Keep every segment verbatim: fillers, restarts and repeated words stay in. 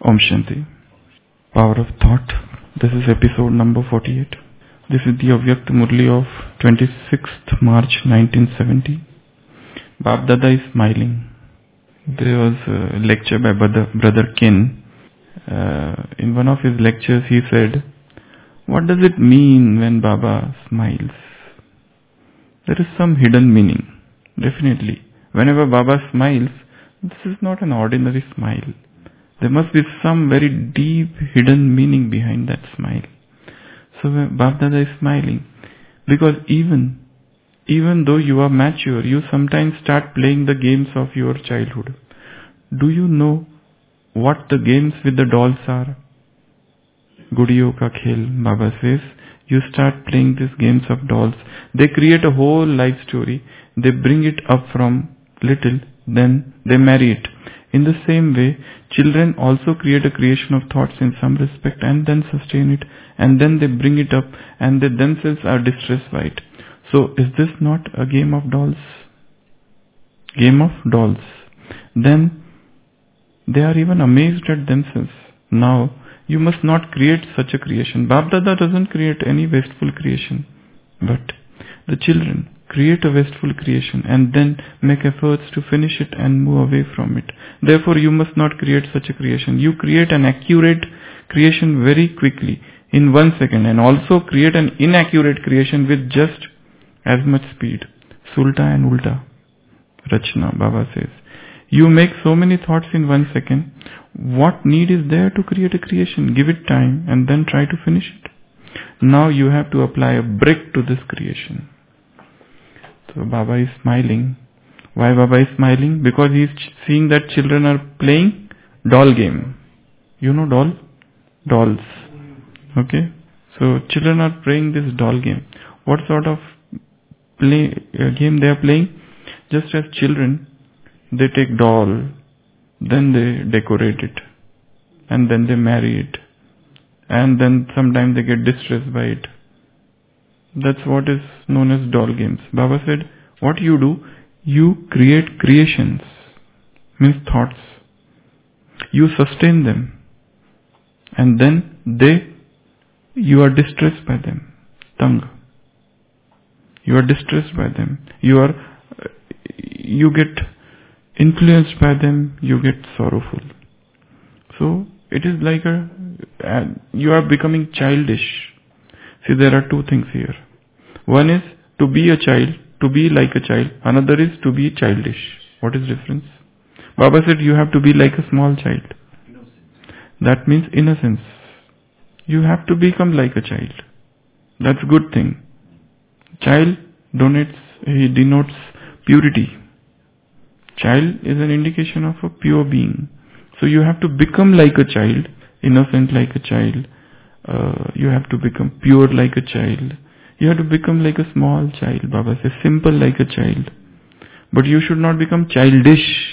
Om Shanti. Power of Thought. This is episode number forty-eight. This is the Avyakt Murli of twenty-sixth March nineteen seventy. Bab Dada is smiling. There was a lecture by Brother, Brother Kin. Uh, in one of his lectures he said, what does it mean when Baba smiles? There is some hidden meaning. Definitely. Whenever Baba smiles, this is not an ordinary smile. There must be some very deep hidden meaning behind that smile. So when Baba Dada is smiling, because even even though you are mature, you sometimes start playing the games of your childhood. Do you know what the games with the dolls are? Gudiyo ka khel, Baba says. You start playing these games of dolls. They create a whole life story. They bring it up from little, then they marry it. In the same way, children also create a creation of thoughts in some respect and then sustain it, and then they bring it up and they themselves are distressed by it. So is this not a game of dolls? Game of dolls. Then they are even amazed at themselves. Now, you must not create such a creation. Bab Dada doesn't create any wasteful creation. But the children create a wasteful creation and then make efforts to finish it and move away from it. Therefore, you must not create such a creation. You create an accurate creation very quickly, in one second, and also create an inaccurate creation with just as much speed. Sulta and Ulta. Rachna, Baba says. You make so many thoughts in one second. What need is there to create a creation? Give it time and then try to finish it. Now you have to apply a brick to this creation. So Baba is smiling. Why Baba is smiling? Because he is seeing that children are playing doll game. You know doll? Dolls. Okay? So children are playing this doll game. What sort of play uh, game they are playing? Just as children, they take doll, then they decorate it, and then they marry it, and then sometimes they get distressed by it. That's what is known as doll games. Baba said, what you do, you create creations, means thoughts. You sustain them, and then they, you are distressed by them. Tang. You are distressed by them. You are, you get influenced by them, you get sorrowful. So, it is like a, uh, you are becoming childish. See, there are two things here. One is to be a child, to be like a child. Another is to be childish. What is the difference? Baba said you have to be like a small child. Innocence. That means innocence. You have to become like a child. That's a good thing. Child donates, he denotes purity. Child is an indication of a pure being. So you have to become like a child, innocent like a child. Uh, you have to become pure like a child. You have to become like a small child. Baba says simple like a child. But you should not become childish.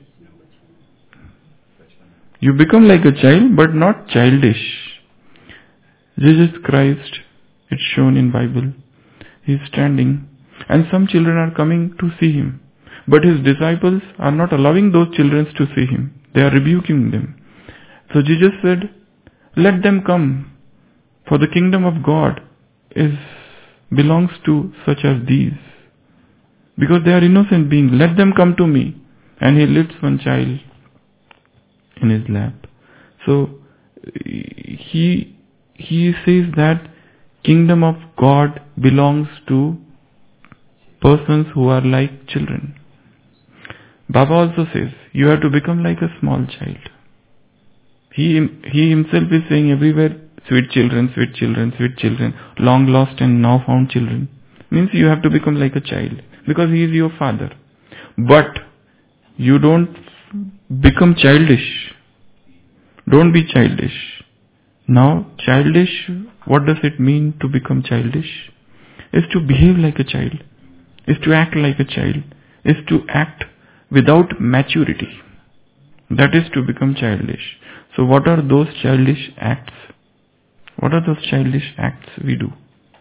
You become like a child but not childish. Jesus Christ, it's shown in Bible. He is standing and some children are coming to see him. But his disciples are not allowing those children to see him. They are rebuking them. So Jesus said, let them come, for the kingdom of God is belongs to such as these. Because they are innocent beings. Let them come to me. And he lifts one child in his lap. So he he says that kingdom of God belongs to persons who are like children. Baba also says, you have to become like a small child. He, he himself is saying everywhere, sweet children, sweet children, sweet children, long lost and now found children. Means you have to become like a child, because he is your father. But you don't become childish. Don't be childish. Now, childish, what does it mean to become childish? Is to behave like a child, is to act like a child, is to act without maturity. That is to become childish. So what are those childish acts? What are those childish acts we do?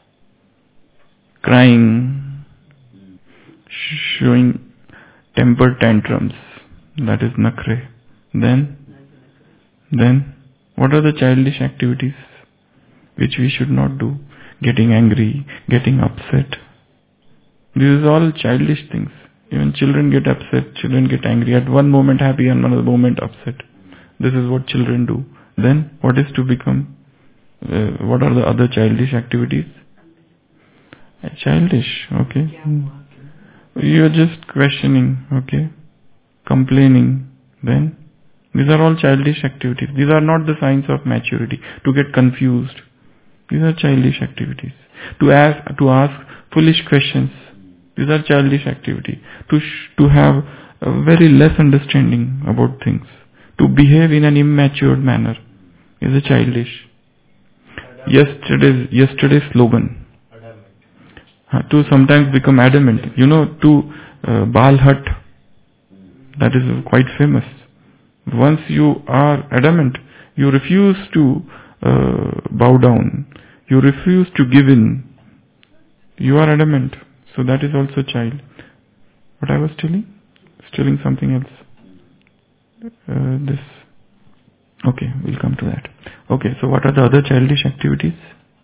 Crying, showing temper tantrums, that is nakre. Then Then, what are the childish activities which we should not do? Getting angry, getting upset. These are all childish things. Even children get upset, children get angry. At one moment happy and another moment upset. This is what children do. Then, what is to become? Uh, what are the other childish activities? Uh, childish, okay. You are just questioning, okay. Complaining. Then, these are all childish activities. These are not the signs of maturity. To get confused. These are childish activities. To ask, to ask foolish questions. These are childish activities. To sh- to have a very less understanding about things. To behave in an immature manner is a childish. Yesterday's yesterday's slogan. Uh, to sometimes become adamant. You know, to uh, Baal Hut. That is quite famous. Once you are adamant, you refuse to uh, bow down. You refuse to give in. You are adamant. So that is also child. What I was telling? Telling something else. Uh, this. Okay, we'll come to that. Okay, so what are the other childish activities?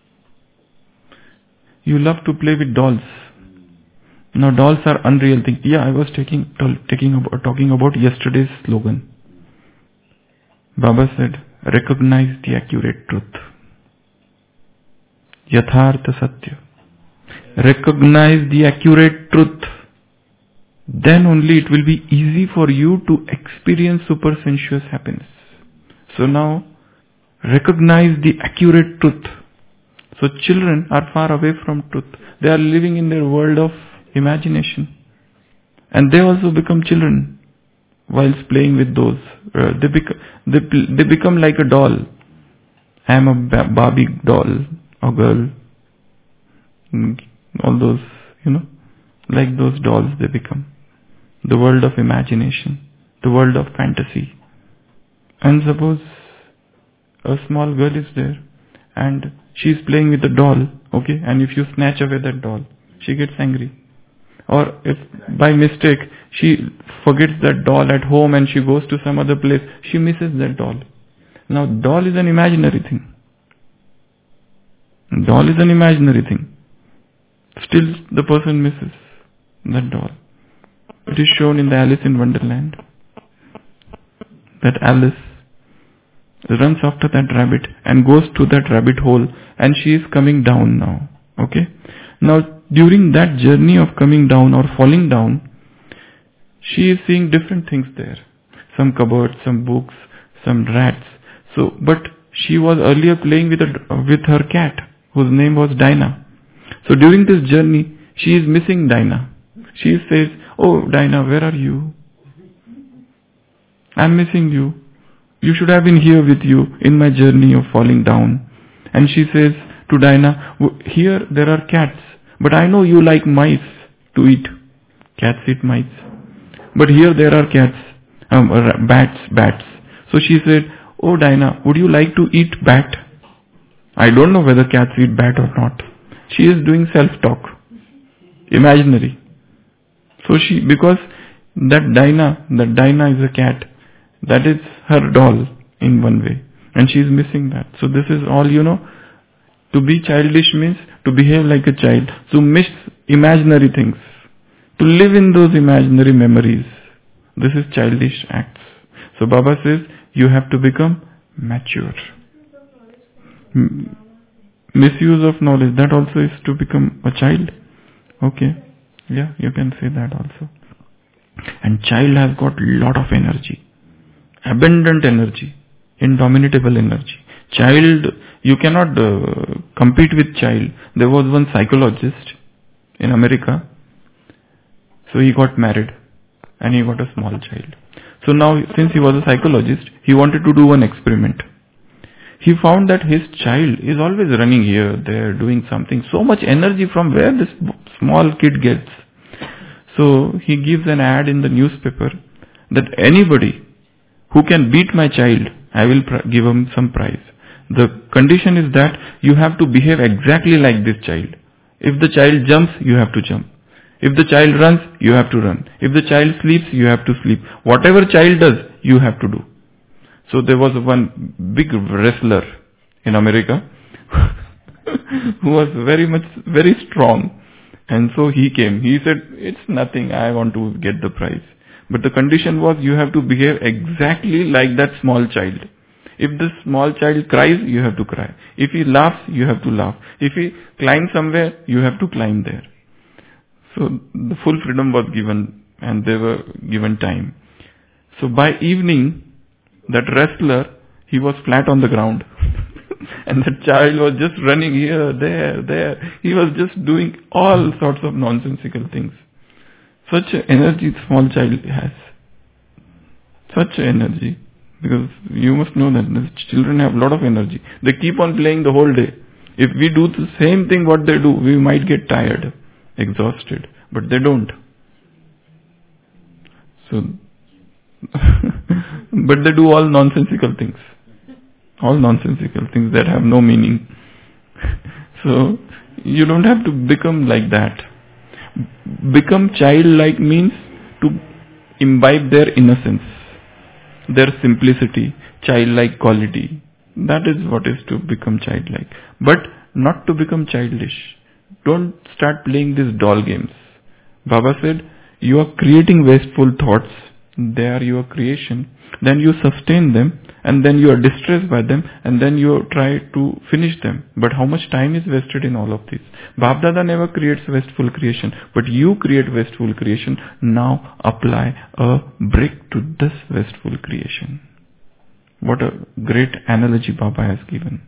You love to play with dolls. Now dolls are unreal things. Yeah, I was taking, taking about, talking about yesterday's slogan. Baba said, recognize the accurate truth. Yathartha Satya. Recognize the accurate truth. Then only it will be easy for you to experience supersensuous happiness. So now, recognize the accurate truth. So children are far away from truth. They are living in their world of imagination. And they also become children whilst playing with those. Uh, they, bec- they, they become like a doll. I am a ba- Barbie doll or girl. All those, you know, like those dolls they become. The world of imagination. The world of fantasy. And suppose a small girl is there and she is playing with a doll, okay, and if you snatch away that doll, she gets angry. Or if by mistake she forgets that doll at home and she goes to some other place, she misses that doll. Now doll is an imaginary thing. Doll is an imaginary thing. Still the person misses that doll. It is shown in the Alice in Wonderland that Alice runs after that rabbit and goes to that rabbit hole and she is coming down now. Okay? Now during that journey of coming down or falling down, she is seeing different things there. Some cupboards, some books, some rats. So, but she was earlier playing with, a, with her cat whose name was Dinah. So during this journey, she is missing Dinah. She says, "Oh Dinah, where are you? I'm missing you. You should have been here with you in my journey of falling down." And she says to Dinah, "Here there are cats, but I know you like mice to eat. Cats eat mice. But here there are cats, um, bats, bats." So she said, "Oh Dinah, would you like to eat bat?" I don't know whether cats eat bat or not. She is doing self-talk. Imaginary. So she, because that Dinah, that Dinah is a cat, that is her doll in one way. And she is missing that. So this is all, you know, to be childish means to behave like a child. To miss imaginary things. To live in those imaginary memories. This is childish acts. So Baba says, you have to become mature. M- misuse of knowledge, that also is to become a child. Okay. Yeah, you can say that also. And child has got lot of energy. Abundant energy. Indomitable energy. Child, you cannot uh, compete with child. There was one psychologist in America. So he got married. And he got a small child. So now, since he was a psychologist, he wanted to do one experiment. He found that his child is always running here, there, doing something. So much energy from where this small kid gets. So he gives an ad in the newspaper that anybody who can beat my child, I will pr- give him some prize. The condition is that you have to behave exactly like this child. If the child jumps, you have to jump. If the child runs, you have to run. If the child sleeps, you have to sleep. Whatever child does, you have to do. So there was one big wrestler in America who was very much, very strong. And so he came. He said, it's nothing, I want to get the prize. But the condition was you have to behave exactly like that small child. If the small child cries, you have to cry. If he laughs, you have to laugh. If he climbs somewhere, you have to climb there. So the full freedom was given and they were given time. So by evening, that wrestler, he was flat on the ground. And the child was just running here, there, there. He was just doing all sorts of nonsensical things. Such energy the small child has. Such energy. Because you must know that the children have a lot of energy. They keep on playing the whole day. If we do the same thing what they do, we might get tired, exhausted. But they don't. So, but they do all nonsensical things. All nonsensical things that have no meaning. So, you don't have to become like that. Become childlike means to imbibe their innocence, their simplicity, childlike quality. That is what is to become childlike. But not to become childish. Don't start playing these doll games. Baba said, you are creating wasteful thoughts. They are your creation. Then you sustain them and then you are distressed by them and then you try to finish them. But how much time is wasted in all of this? Bap Dada never creates wasteful creation, but you create wasteful creation. Now apply a brick to this wasteful creation. What a great analogy Baba has given.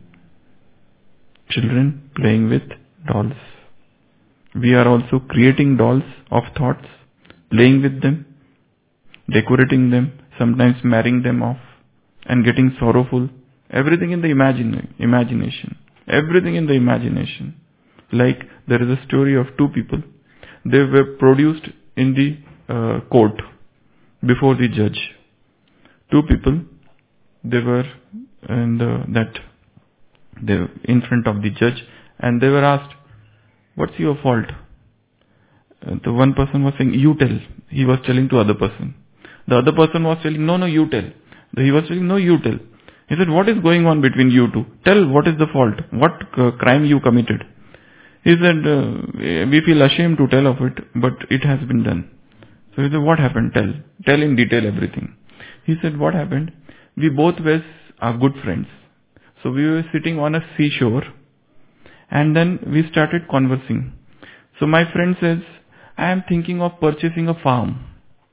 Children playing with dolls. We are also creating dolls of thoughts, playing with them, decorating them, sometimes marrying them off and getting sorrowful. Everything in the imagine, imagination. Everything in the imagination. Like there is a story of two people. They were produced in the uh, court before the judge. Two people, they were in the, that they were in front of the judge and they were asked, what's your fault? Uh, the one person was saying, you tell. He was telling to other person. The other person was telling, no, no, you tell. He was telling, no, you tell. He said, what is going on between you two? Tell what is the fault. What uh, crime you committed? He said, uh, we feel ashamed to tell of it, but it has been done. So he said, what happened? Tell. Tell in detail everything. He said, what happened? We both were are good friends. So we were sitting on a seashore and then we started conversing. So my friend says, I am thinking of purchasing a farm.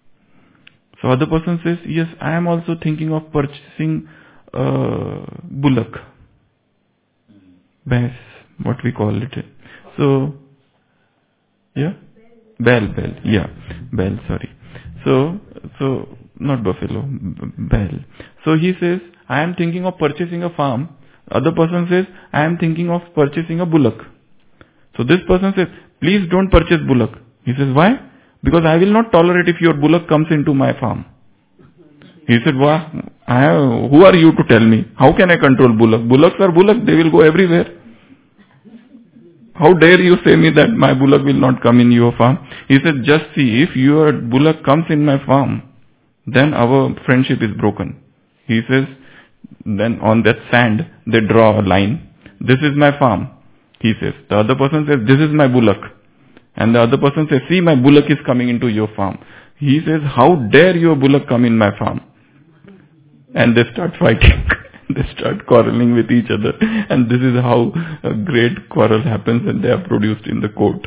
So other person says, yes, I am also thinking of purchasing uh, bullock. Bass, what we call it. So, yeah? Bell, bell, yeah. Bell, sorry. So, so, not buffalo, bell. So he says, I am thinking of purchasing a farm. Other person says, I am thinking of purchasing a bullock. So this person says, please don't purchase bullock. He says, why? Because I will not tolerate if your bullock comes into my farm. He said, Wah, I have, who are you to tell me? How can I control bullock? Bullocks are bullock, they will go everywhere. How dare you say me that my bullock will not come in your farm? He said, just see, if your bullock comes in my farm, then our friendship is broken. He says, then on that sand, they draw a line. This is my farm. He says, the other person says, this is my bullock. And the other person says, see, my bullock is coming into your farm. He says, how dare your bullock come in my farm? And they start fighting. They start quarreling with each other. And this is how a great quarrel happens and they are produced in the court.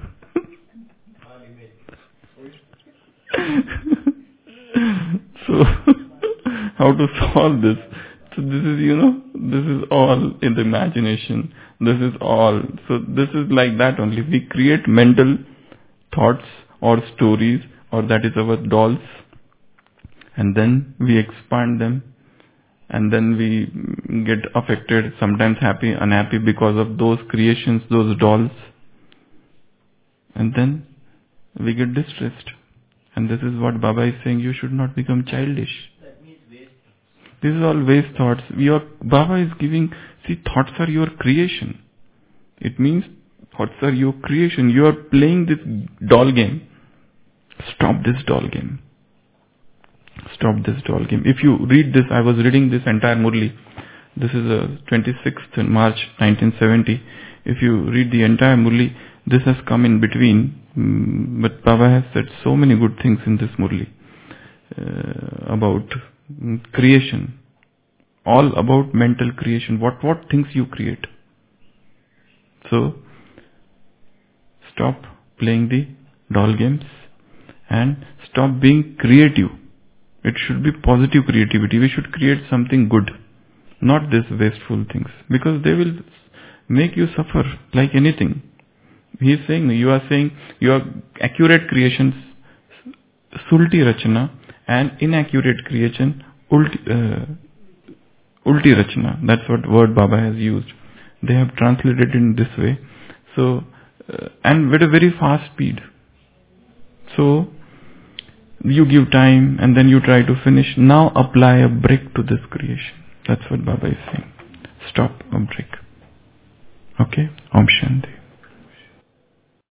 So, how to solve this? So this is, you know, this is all in the imagination. This is all. So this is like that only. We create mental thoughts or stories, or that is our dolls. And then we expand them. And then we get affected, sometimes happy, unhappy because of those creations, those dolls. And then we get distressed. And this is what Baba is saying, you should not become childish. That means waste. This is all waste thoughts. We are, Baba is giving, see, thoughts are your creation. It means thoughts are your creation. You are playing this doll game. Stop this doll game. Stop this doll game. If you read this, I was reading this entire Murli. This is a twenty-sixth March nineteen seventy. If you read the entire Murli, this has come in between. Mm, but Baba has said so many good things in this Murli uh, about mm, creation. All about mental creation. What what things you create. So stop playing the doll games and stop being creative. It should be positive creativity. We should create something good, not these wasteful things, because they will make you suffer like anything. He is saying, you are saying your accurate creations, sulti rachana, and inaccurate creation, ulti, uh, ulti rachana. That's what word Baba has used. They have translated in this way. So, uh, and with a very fast speed. So, you give time and then you try to finish. Now apply a brick to this creation. That's what Baba is saying. Stop a brick. Okay? Om Shanti.